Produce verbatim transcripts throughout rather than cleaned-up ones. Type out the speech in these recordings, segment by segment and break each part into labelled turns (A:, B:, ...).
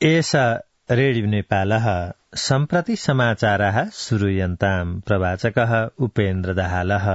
A: एषा रेडियो नेपालः सम्प्रति समाचाराः श्रूयन्ताम् प्रवाचकः उपेन्द्र दाहालः।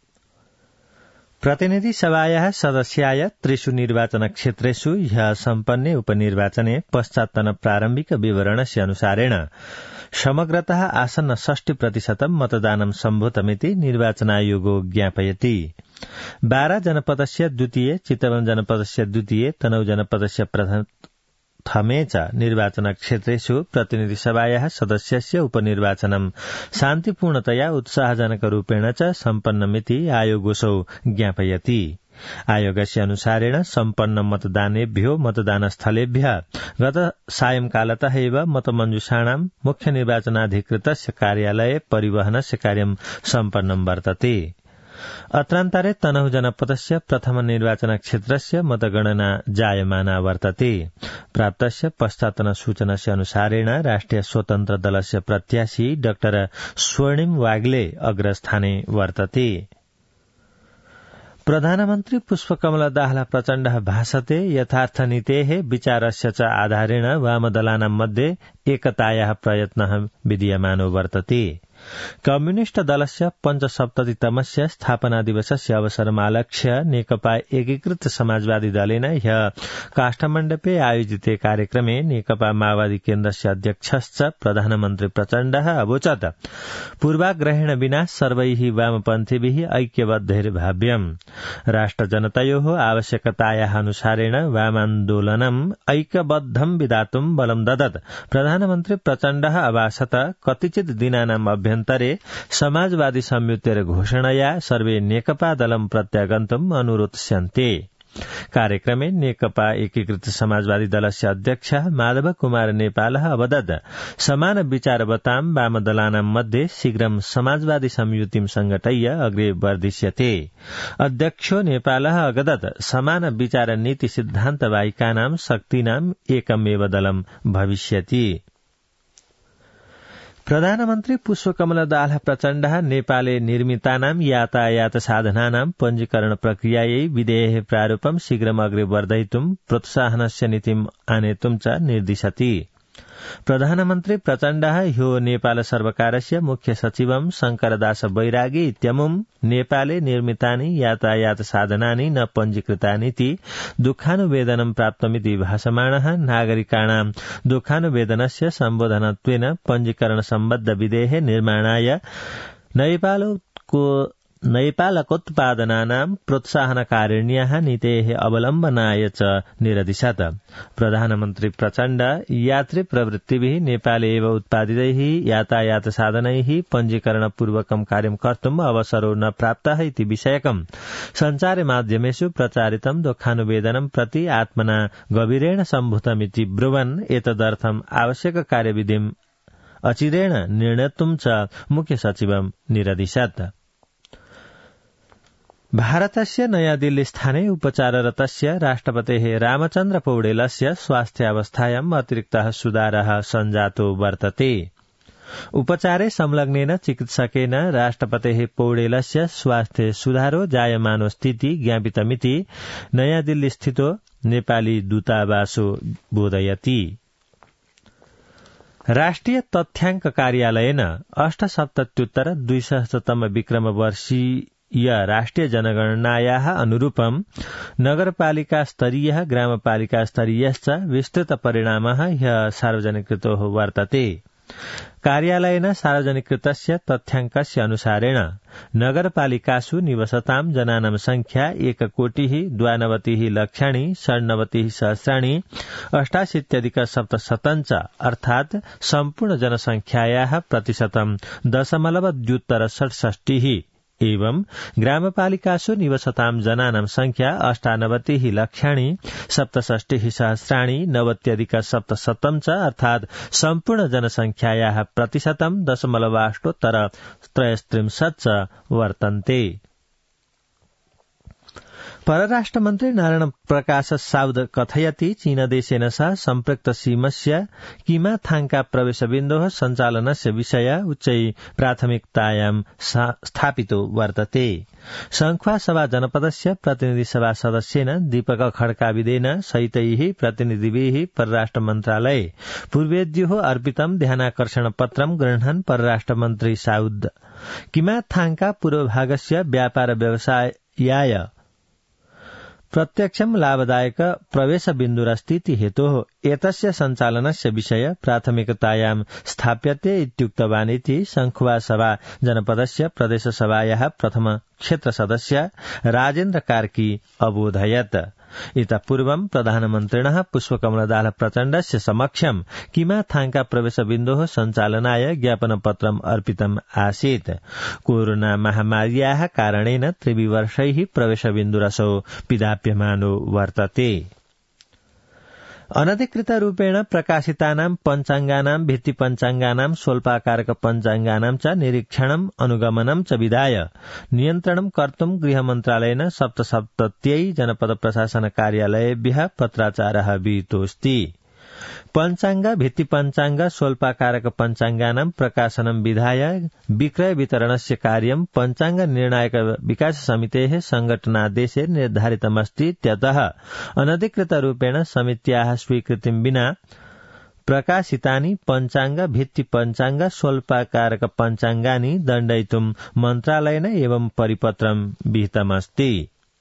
A: प्रतिनिधि सभायाः सदस्याय त्रिषु निर्वाचनक्षेत्रेषु ह्यः सम्पन्ने उपनिर्वाचने पश्चात्तन प्रारम्भिक विवरणस्य अनुसारेण समग्रतः आसन्न षष्टि प्रतिशतं मतदानं सम्भूतमिति निर्वाचनायोगो ज्ञापयति। बारा जनपदस्य द्वितीय, चितवन जनपदस्य द्वितीय, तनहु जनपदस्य प्रथमे च निर्वाचनक्षेत्रेषु प्रतिनिधि सभायाः सदस्यस्य उपनिर्वाचनं शान्तिपूर्णतया उत्साहजनकरूपेण च सम्पन्नमिति आयोगोऽसौ ज्ञापयति। आयोगस्य अनुसारेण सम्पन्न मतदानेभ्यो मतदानस्थलेभ्यः गत सायंकालतः एव मतमञ्जूषाणां मुख्य निर्वाचनाधिकृतस्य कार्यालये परिवहनस्य कार्यं सम्पन्नं वर्तते। अत्रान्तरे तनहु जनपदस्य प्रथम निर्वाचनक्षेत्रस्य मतगणना जायमाना वर्तते। प्राप्तस्य पश्चात्तन सूचनस्य अनुसारेण राष्ट्रिय स्वतन्त्र दलस्य प्रत्याशी डाक्टर स्वर्णिम वाग्ले अग्रस्थाने वर्तते। प्रधानमन्त्री पुष्पकमल दाहाल प्रचण्डः भाषते यथार्थनीतेः विचारस्य च आधारेण वामदलानां मध्ये एकतायाः प्रयत्नः विधीयमानो वर्तते। कम्युनिष्ट दलस्य पञ्चसप्ततितमस्य स्थापना दिवसस्य अवसरमालक्ष्य नेकपा एकीकृत समाजवादी दलेन ह्यः काष्ठमण्डपे आयोजिते कार्यक्रमे नेकपा माओवादी केन्द्रस्य अध्यक्षश्च प्रधानमन्त्री प्रचण्डः अवोचत् पूर्वाग्रहेण विना सर्वैः वामपन्थीभिः ऐक्यबद्धैर्भाव्यम्। राष्ट्रजनतयोः आवश्यकतायाः अनुसारेण वामान्दोलनम् ऐक्यबद्धं विधातुं बलं ददत्। प्रधानमन्त्री प्रचण्डः अभाषत कतिचित् दिनानाम् अभ्यन्तरे समाजवादी संयुतेर घोषणया सर्वे नेकपा दलं प्रत्यागन्तुम् अनुरोत्स्यन्ते। कार्यक्रमे नेकपा एकीकृत समाजवादी दलस्य अध्यक्ष माधव कुमार नेपालः अवदत् समान विचारवतां वामदलानां मध्ये शीघ्रं समाजवादी संयुतिं संघटय्य अग्रे वर्धिष्यते। अध्यक्षो नेपालः अगदत् समान विचार नीति सिद्धान्तवाहिकानां शक्तीनाम् एकमेव दलं भविष्यति। प्रधानमन्त्री पुष्पकमल दाहाल प्रचण्डः नेपाले निर्मितानां यातायात साधनानां पञ्जीकरण प्रक्रियायै विधेयः प्रारूपं शीघ्रम् अग्रे वर्धयितुं प्रोत्साहनस्य नीतिम् आनेतुं च निर्दिशति। प्रधानमन्त्री प्रचण्डः ह्यो नेपाल सर्वकारस्य मुख्य सचिवं शंकरदास बैरागी इत्यमुं नेपाले निर्मितानि यातायात साधनानि न पञ्जीकृतानीति दुःखानुवेदनं प्राप्तमिति भाषमाणः नागरिकाणां दुःखानुवेदनस्य सम्बोधनत्वेन पञ्जीकरण सम्बद्ध विधेयः निर्माणाय नेपालको नैपालकोत्पादनानां प्रोत्साहनकारिण्याः नीतेः अवलम्बनाय च निरदिशत्। प्रधानमन्त्री प्रचण्ड यात्री प्रवृत्तिभिः नेपाले एव उत्पादितैः यातायात साधनैः पञ्जीकरणपूर्वकं कार्यं कर्तुम् अवसरो न प्राप्तः इति विषयकं सञ्चार माध्यमेषु प्रचारितं दुःखानुवेदनं प्रति आत्मना गभीरेण सम्भूतमिति ब्रुवन् एतदर्थम् आवश्यक कार्यविधिम् अचिरेण निर्णेतुं च मुख्य सचिवं निरदिशत्। भारतस्य नयादिल्लीस्थाने उपचाररतस्य राष्ट्रपतेः रामचन्द्र पौडेलस्य स्वास्थ्यावस्थायाम् अतिरिक्तः सुधारः सञ्जातो वर्तते। उपचारे संलग्नेन चिकित्सकेन राष्ट्रपतेः पौडेलस्य स्वास्थ्ये सुधारो जायमानोस्थिति ज्ञापितमिति नयादिल्लीस्थितो नेपाली दूतावासो बोधयति। राष्ट्रिय तथ्याङ्क कार्यालयेन अष्टसप्तत्युत्तर द्विसहस्रतम विक्रमवर्षी या राष्ट्रिय जनगणनायाः अनुरूपं नगरपालिका स्तरीयः ग्रामपालिका स्तरीयश्च विस्तृत परिणामः ह्यः सार्वजनिकृतो वर्तते। कार्यालयेन सार्वजनिकृतस्य तथ्याङ्कस्य अनुसारेण नगरपालिकासु निवसतां जनानां संख्या एककोटिः द्वानवतिः लक्षाणि षण्णवतिः सहस्राणि अष्टाशीत्यधिक सप्तशतं च अर्थात् सम्पूर्ण जनसंख्यायाः प्रतिशतं दशमलव द्व्युत्तर षट्षष्टिः एवं ग्रामपालिकासु निवसतां जनानां संख्या अष्टानवतिः लक्षाणि सप्तषष्टिः सहस्राणि नवत्यधिक सप्तशतं च अर्थात् सम्पूर्ण जनसंख्यायाः प्रतिशतं दशमलवाष्टोत्तर त्रयस्त्रिंशत् च वर्तन्ते। परराष्ट्र मन्त्री नारायण प्रकाश साउद कथयति चीनदेशेन सह सम्पृक्त सीमस्य किमाथाङका प्रवेशबिन्दोः सञ्चालनस्य विषय उच्चै प्राथमिकतायां स्थापितो वर्तते। संख्वा सभा जनपदस्य प्रतिनिधि सभा सदस्येन दीपक खड्काविदेन सहितैः प्रतिनिधिभिः परराष्ट्र मन्त्रालये पूर्वेद्युः अर्पितं ध्यानाकर्षण पत्रं गृह्णन् परराष्ट्र मन्त्री साउद किमाथाङका पूर्वभागस्य व्यापार व्यवसायाय प्रत्यक्षं लाभदायक प्रवेशबिन्दुरस्तीति हेतोः एतस्य सञ्चालनस्य विषय प्राथमिकतायां स्थाप्यते इत्युक्तवानिति संखुवा सभा जनपदस्य प्रदेशसभायाः प्रथम क्षेत्र सदस्य राजेन्द्र कार्की अबोधयत्। इतः पूर्वं प्रधानमन्त्रिणः पुष्पकमलदास प्रचण्डस्य समक्षं किमाथाङका प्रवेशबिन्दोः सञ्चालनाय ज्ञापनपत्रम् अर्पितम् आसीत्। कोरोना महामार्याः कारणेन त्रिविवर्षैः प्रवेशबिन्दुरसौ पिधाप्यमानो वर्तते। अनधिकृतरूपेण प्रकाशितानां पञ्चाङ्गानां भित्तिपञ्चाङ्गानां स्वल्पाकारक पञ्चाङ्गानां च निरीक्षणम् अनुगमनं च विधाय नियन्त्रणं कर्तुं गृहमन्त्रालयेन सप्तसप्तत्यै जनपद प्रशासन कार्यालयेभ्यः पत्राचारः विहितोऽस्ति। पञ्चाङ्ग भित्तिपञ्चाङ्ग स्वल्पाकारक पञ्चाङ्गानां प्रकाशनं विधाय विक्रय वितरणस्य कार्यं पञ्चाङ्ग निर्णायक विकास समितेः संघटनादेशे निर्धारितमस्ति। इत्यतः अनधिकृतरूपेण समित्याः स्वीकृतिं विना प्रकाशितानि पञ्चाङ्ग भित्तिपञ्चाङ्ग स्वल्पाकारक पञ्चाङ्गानि दण्डयितुं मन्त्रालयेन एवं परिपत्रं विहितमस्ति।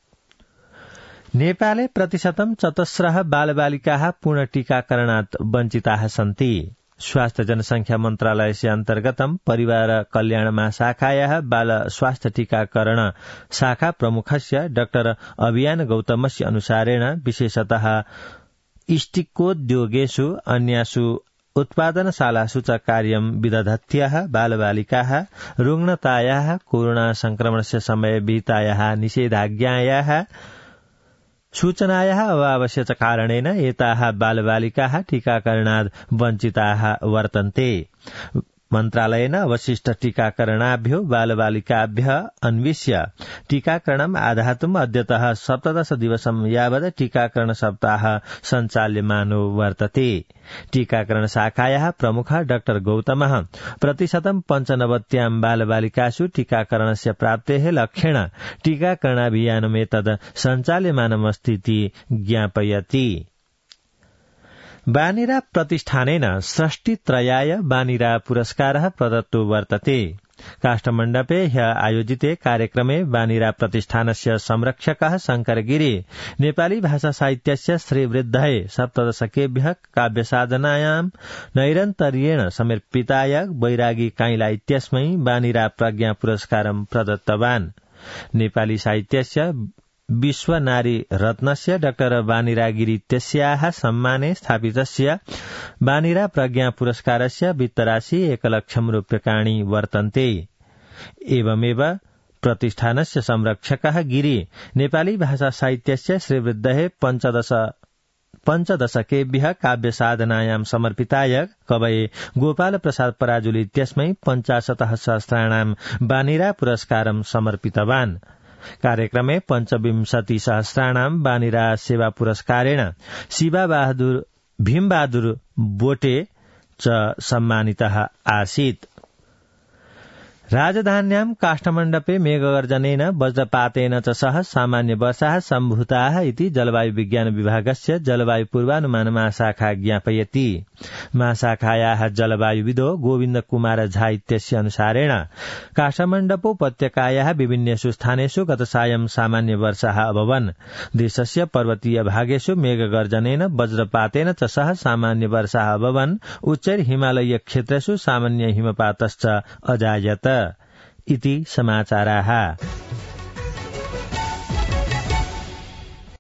A: नेपाले प्रतिशतं चतस्रः बालबालिकाः पूर्ण टीकाकरणात् वञ्चिताः सन्ति। स्वास्थ्य जनसंख्या मन्त्रालयस्य अन्तर्गतं परिवार कल्याण महाशाखायाः बाल स्वास्थ्य टीकाकरण शाखा प्रमुखस्य डाक्टर अभियान गौतमस्य अनुसारेण विशेषतः इष्टिकोद्योगेषु अन्यासु उत्पादनशालासु च कार्यं विदधत्यः बालबालिकाः रुग्णतायाः कोरोना संक्रमणस्य समये विहितायाः निषेधाज्ञायाः सूचनायाः अभावस्य च कारणेन एताः बालबालिकाः टीकाकरणात् वञ्चिताः वर्तन्ते। मन्त्रालयेन अवशिष्ट टीकाकरणाभ्यो बालबालिकाभ्यः अन्विष्य टीकाकरणम् आधातुम् अद्यतः सप्तदश दिवसं यावत् टीकाकरण सप्ताह सञ्चाल्यमानो वर्तते। टीकाकरण शाखायाः प्रमुखः डाक्टर गौतमः प्रतिशतं पञ्चनवत्यां बालबालिकासु टीकाकरणस्य प्राप्तेः लक्ष्येण टीकाकरणाभियानमेतद् सञ्चाल्यमानमस्तीति ज्ञापयति। बानिरा प्रतिष्ठानेन षष्टित्रयाय बानिरा पुरस्कारः प्रदत्तो वर्तते। काष्ठमण्डपे ह्य आयोजिते कार्यक्रमे बानिरा प्रतिष्ठानस्य संरक्षकः शंकरगिरी नेपाली भाषा साहित्यस्य श्रीवृद्धये सप्तदशकेभ्यः काव्यसाधनायां नैरन्तर्येण समर्पिताय बैरागी काइला इत्यस्मै बानिरा प्रज्ञा पुरस्कारं प्रदत्तवान्। नेपाली साहित्यस्य विश्व नारी रत्नस्य डाक्टर बानिरा गिरी इत्यस्याः सम्माने स्थापितस्य बानिरा प्रज्ञा पुरस्कारस्य वित्तराशि एकलक्षं रूप्यकाणि वर्तन्ते। एवमेव प्रतिष्ठानस्य संरक्षकः गिरी नेपाली भाषा साहित्यस्य श्रीवृद्धये पञ्चदश पञ्चदशकेभ्यः काव्यसाधनायां समर्पिताय कवये गोपाल प्रसाद पराजुली इत्यस्मै पञ्चाशतः सहस्राणां बानिरा पुरस्कारं समर्पितवान्। कार्यक्रमे पञ्चविंशति सहस्राणां बानिरा सेवा पुरस्कारेण शिवा बहादुर भीमबहादुर बोटे च सम्मानितः आसीत्। राजधान्यां काष्ठमण्डपे मेघगर्जनेन वज्रपातेन च सह सामान्य वर्षाः सम्भूताः इति जलवायु विज्ञान विभागस्य जलवायु पूर्वानुमान महाशाखा ज्ञापयति। महाशाखायाः जलवायुविदो गोविन्द कुमार झा इत्यस्य अनुसारेण काष्ठमण्डपोपत्यकायाः विभिन्नेषु स्थानेषु गत सायं सामान्य वर्षाः अभवन्। देशस्य पर्वतीय भागेषु मेघगर्जनेन वज्रपातेन च सह सामान्य वर्षाः अभवन्। उच्चैर हिमालयीय क्षेत्रेषु सामान्य हिमपातश्च अजायत इति समाचाराः।